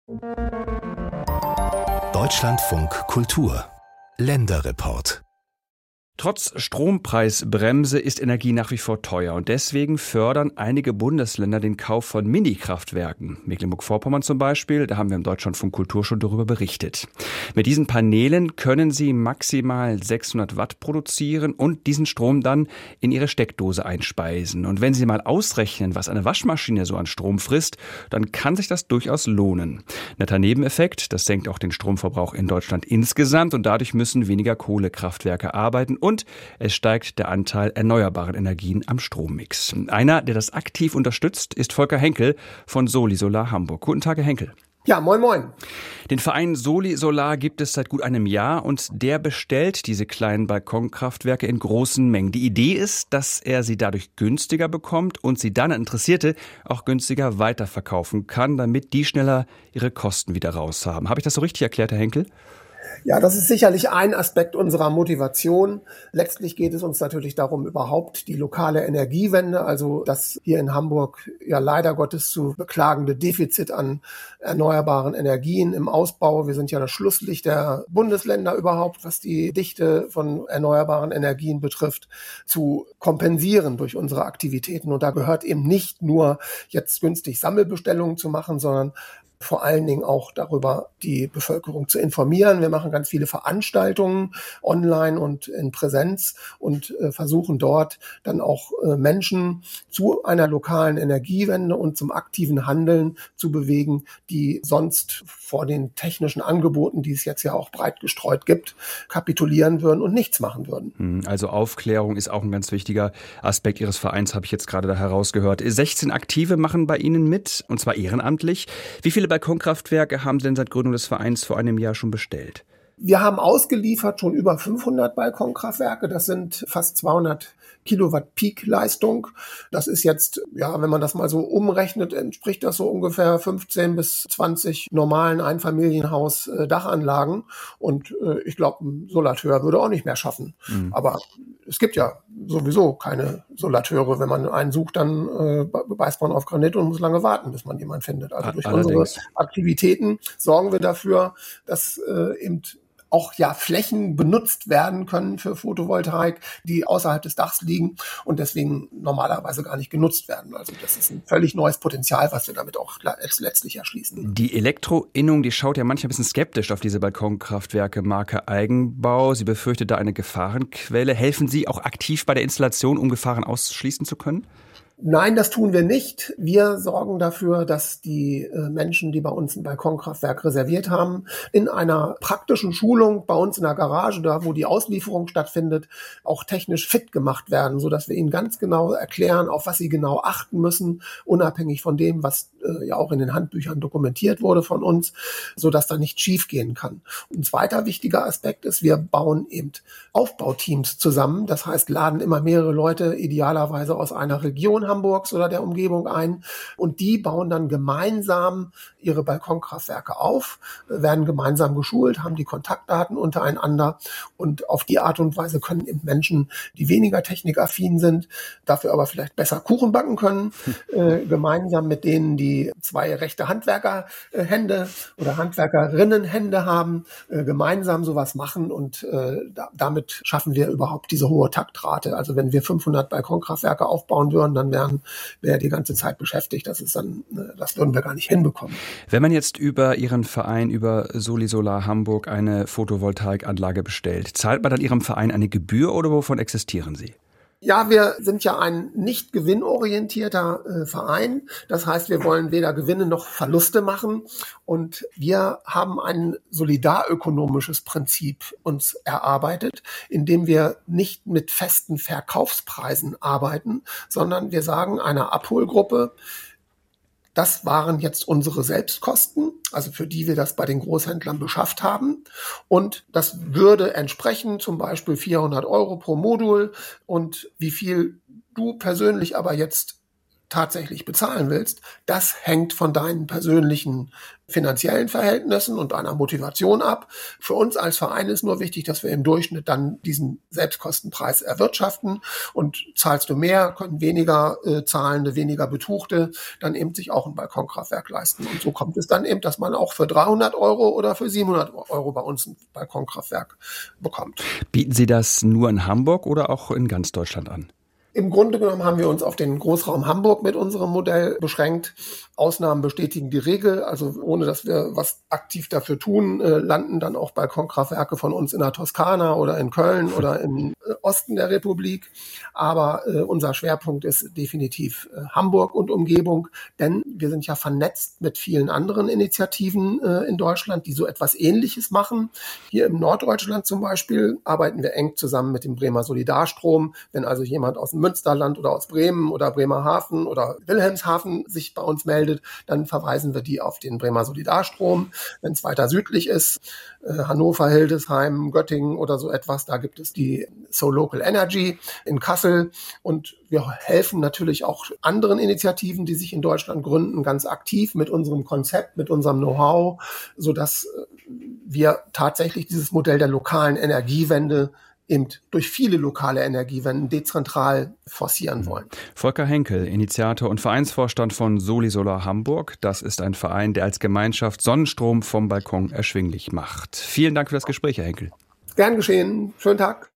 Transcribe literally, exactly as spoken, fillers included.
Deutschlandfunk Kultur Länderreport. Trotz Strompreisbremse ist Energie nach wie vor teuer und deswegen fördern einige Bundesländer den Kauf von Mini-Kraftwerken. Mecklenburg-Vorpommern zum Beispiel, da haben wir im Deutschlandfunk Kultur schon darüber berichtet. Mit diesen Paneelen können sie maximal sechshundert Watt produzieren und diesen Strom dann in ihre Steckdose einspeisen. Und wenn Sie mal ausrechnen, was eine Waschmaschine so an Strom frisst, dann kann sich das durchaus lohnen. Netter Nebeneffekt, das senkt auch den Stromverbrauch in Deutschland insgesamt und dadurch müssen weniger Kohlekraftwerke arbeiten. Und es steigt der Anteil erneuerbaren Energien am Strommix. Einer, der das aktiv unterstützt, ist Volker Henkel von Soli Solar Hamburg. Guten Tag, Herr Henkel. Ja, moin moin. Den Verein Soli Solar gibt es seit gut einem Jahr und der bestellt diese kleinen Balkonkraftwerke in großen Mengen. Die Idee ist, dass er sie dadurch günstiger bekommt und sie dann an Interessierte auch günstiger weiterverkaufen kann, damit die schneller ihre Kosten wieder raus haben. Habe ich das so richtig erklärt, Herr Henkel? Ja, das ist sicherlich ein Aspekt unserer Motivation. Letztlich geht es uns natürlich darum, überhaupt die lokale Energiewende, also das hier in Hamburg ja leider Gottes zu beklagende Defizit an erneuerbaren Energien im Ausbau. Wir sind ja das Schlusslicht der Bundesländer überhaupt, was die Dichte von erneuerbaren Energien betrifft, zu kompensieren durch unsere Aktivitäten. Und da gehört eben nicht nur jetzt günstig Sammelbestellungen zu machen, sondern vor allen Dingen auch darüber die Bevölkerung zu informieren. Wir machen ganz viele Veranstaltungen online und in Präsenz und äh, versuchen dort dann auch äh, Menschen zu einer lokalen Energiewende und zum aktiven Handeln zu bewegen, die sonst vor den technischen Angeboten, die es jetzt ja auch breit gestreut gibt, kapitulieren würden und nichts machen würden. Also Aufklärung ist auch ein ganz wichtiger Aspekt Ihres Vereins, habe ich jetzt gerade da herausgehört. sechzehn Aktive machen bei Ihnen mit, und zwar ehrenamtlich. Wie viele Balkonkraftwerke haben Sie denn seit Gründung des Vereins vor einem Jahr schon bestellt? Wir haben ausgeliefert schon über fünfhundert Balkonkraftwerke. Das sind fast zweihundert Kilowatt Peak-Leistung. Das ist jetzt, ja, wenn man das mal so umrechnet, entspricht das so ungefähr fünfzehn bis zwanzig normalen Einfamilienhaus-Dachanlagen. Und äh, ich glaube, ein Solateur würde auch nicht mehr schaffen. Mhm. Aber es gibt ja sowieso keine Solateure. Wenn man einen sucht, dann äh, beißt man auf Granit und muss lange warten, bis man jemanden findet. Also durch Allerdings. unsere Aktivitäten sorgen wir dafür, dass äh, eben auch ja Flächen benutzt werden können für Photovoltaik, die außerhalb des Dachs liegen und deswegen normalerweise gar nicht genutzt werden. Also das ist ein völlig neues Potenzial, was wir damit auch letztlich erschließen. Die Elektroinnung, die schaut ja manchmal ein bisschen skeptisch auf diese Balkonkraftwerke Marke Eigenbau. Sie befürchtet da eine Gefahrenquelle. Helfen Sie auch aktiv bei der Installation, um Gefahren ausschließen zu können? Nein, das tun wir nicht. Wir sorgen dafür, dass die äh, Menschen, die bei uns ein Balkonkraftwerk reserviert haben, in einer praktischen Schulung bei uns in der Garage, da wo die Auslieferung stattfindet, auch technisch fit gemacht werden, sodass wir ihnen ganz genau erklären, auf was sie genau achten müssen, unabhängig von dem, was äh, ja auch in den Handbüchern dokumentiert wurde von uns, sodass da nichts schief gehen kann. Und ein zweiter wichtiger Aspekt ist, wir bauen eben Aufbauteams zusammen. Das heißt, laden immer mehrere Leute idealerweise aus einer Region Hamburgs oder der Umgebung ein und die bauen dann gemeinsam ihre Balkonkraftwerke auf, werden gemeinsam geschult, haben die Kontaktdaten untereinander und auf die Art und Weise können eben Menschen, die weniger technikaffin sind, dafür aber vielleicht besser Kuchen backen können, äh, gemeinsam mit denen, die zwei rechte Handwerkerhände oder Handwerkerinnenhände haben, äh, gemeinsam sowas machen und äh, da, damit schaffen wir überhaupt diese hohe Taktrate. Also wenn wir fünfhundert Balkonkraftwerke aufbauen würden, dann wäre wäre die ganze Zeit beschäftigt. Das ist dann, das würden wir gar nicht hinbekommen. Wenn man jetzt über Ihren Verein, über Soli Solar Hamburg eine Photovoltaikanlage bestellt, zahlt man dann Ihrem Verein eine Gebühr oder wovon existieren Sie? Ja, wir sind ja ein nicht gewinnorientierter äh, Verein. Das heißt, wir wollen weder Gewinne noch Verluste machen. Und wir haben ein solidarökonomisches Prinzip uns erarbeitet, indem wir nicht mit festen Verkaufspreisen arbeiten, sondern wir sagen einer Abholgruppe, das waren jetzt unsere Selbstkosten, also für die wir das bei den Großhändlern beschafft haben. Und das würde entsprechen zum Beispiel vierhundert Euro pro Modul. Und wie viel du persönlich aber jetzt tatsächlich bezahlen willst, das hängt von deinen persönlichen finanziellen Verhältnissen und deiner Motivation ab. Für uns als Verein ist nur wichtig, dass wir im Durchschnitt dann diesen Selbstkostenpreis erwirtschaften, und zahlst du mehr, können weniger äh, Zahlende, weniger Betuchte dann eben sich auch ein Balkonkraftwerk leisten. Und so kommt es dann eben, dass man auch für dreihundert Euro oder für siebenhundert Euro bei uns ein Balkonkraftwerk bekommt. Bieten Sie das nur in Hamburg oder auch in ganz Deutschland an? Im Grunde genommen haben wir uns auf den Großraum Hamburg mit unserem Modell beschränkt. Ausnahmen bestätigen die Regel. Also ohne, dass wir was aktiv dafür tun, äh, landen dann auch Balkonkraftwerke von uns in der Toskana oder in Köln oder im äh, Osten der Republik. Aber äh, unser Schwerpunkt ist definitiv äh, Hamburg und Umgebung, denn wir sind ja vernetzt mit vielen anderen Initiativen äh, in Deutschland, die so etwas Ähnliches machen. Hier im Norddeutschland zum Beispiel arbeiten wir eng zusammen mit dem Bremer Solidarstrom. Wenn also jemand aus dem Münsterland oder aus Bremen oder Bremerhaven oder Wilhelmshaven sich bei uns meldet, dann verweisen wir die auf den Bremer Solidarstrom. Wenn es weiter südlich ist, äh, Hannover, Hildesheim, Göttingen oder so etwas, da gibt es die So Local Energy in Kassel, und wir helfen natürlich auch anderen Initiativen, die sich in Deutschland gründen, ganz aktiv mit unserem Konzept, mit unserem Know-how, sodass wir tatsächlich dieses Modell der lokalen Energiewende eben durch viele lokale Energiewenden dezentral forcieren wollen. Volker Henkel, Initiator und Vereinsvorstand von Soli-Solar Hamburg. Das ist ein Verein, der als Gemeinschaft Sonnenstrom vom Balkon erschwinglich macht. Vielen Dank für das Gespräch, Herr Henkel. Gern geschehen. Schönen Tag.